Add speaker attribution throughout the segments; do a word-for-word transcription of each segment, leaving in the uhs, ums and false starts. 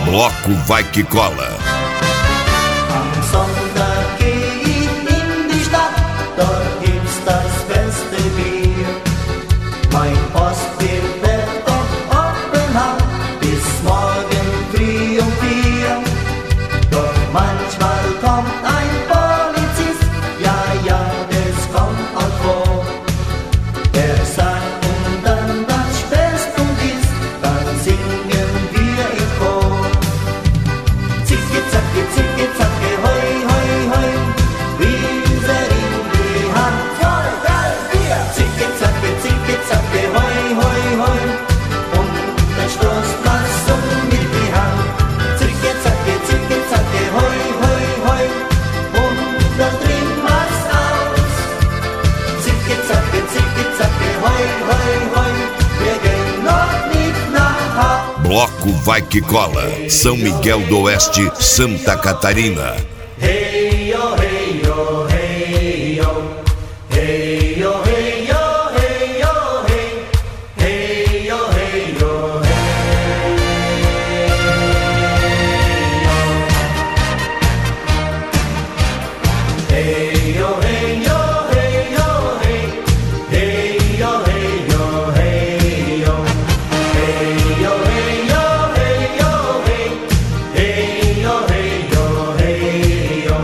Speaker 1: Bloco Vai Que Cola.
Speaker 2: Am Sonntag geh ich in die Stadt, dort gibt's das beste Bier. Mein Postbier wird doch offen haben, bis morgen früh um vier. Doch manchmal kommt ein Polizist, ja, ja, das kommt auch vor. Der sagt und dann das Späßtum ist, dann singen wir im Chor. Zicke, zacke, zicke, zacke, hoi, hoi, hoi, Winzer in die Hand. Zwei, drei, vier. Zicke, zacke, zicke, zacke, hoi, hoi, hoi, und dann stoßt man so mit die Hand. Zicke, zacke, zicke, zacke, hoi, hoi, hoi, und dann trinkt man's aus. Zicke, zacke, zicke, zacke, hoi, hoi, hoi, wir gehen noch nicht nach Hause.
Speaker 1: Bloco Vai Que Cola. São Miguel do Oeste, Santa Catarina.
Speaker 2: Hey yo, hey yo, hey yo, hey yo, hey yo, hey yo, hey, hey yo, hey yo, hey yo, hey yo, hey yo, hey yo, hey, hey yo, hey yo, hey yo, hey yo, hey yo, hey yo, hey, hey yo, hey yo, hey yo.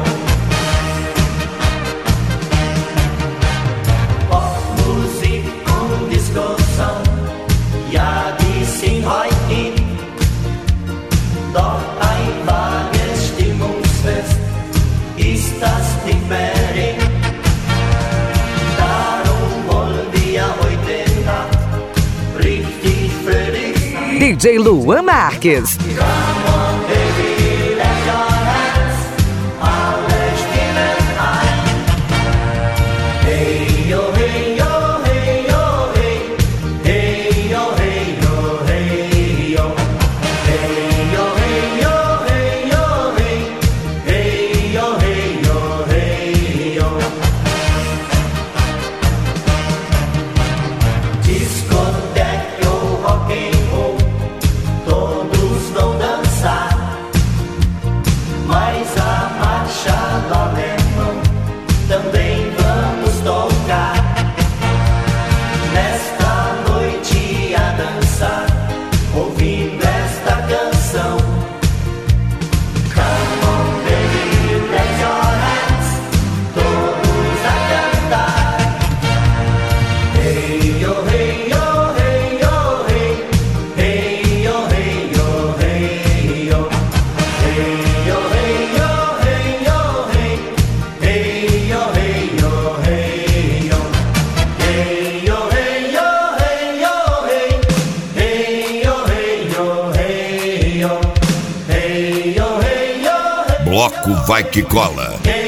Speaker 2: Popmusik und Diskussion, ja, die sind heut in. Doch ein vages Stimmungsfest ist das nicht mehr in. Darum wollen wir heute Nacht richtig fröhlich sein.
Speaker 3: D J Luan Marques.
Speaker 2: Come on, baby, let your hands alle Stimmen ein. Hey yo, hey yo, hey yo, hey, hey yo, hey yo, hey yo, hey yo, hey yo, hey yo, hey, hey yo, hey yo, hey yo. Discoteca ou rock and roll, todos vão dançar, mas a marcha do alemão também vamos tocar. Nesta noite a dançar, ouvindo esta canção. Come on, baby, let your hands, todos a cantar. Hey yo, hey yo, hey yo, hey, hey yo, hey yo, hey yo, hey yo, hey yo, hey yo, hey, hey yo, hey yo, hey yo, hey yo, hey yo, hey yo, hey, hey yo, hey yo, hey yo, hey yo, hey yo, hey.
Speaker 1: Bloco Vai Que Cola.
Speaker 2: Hey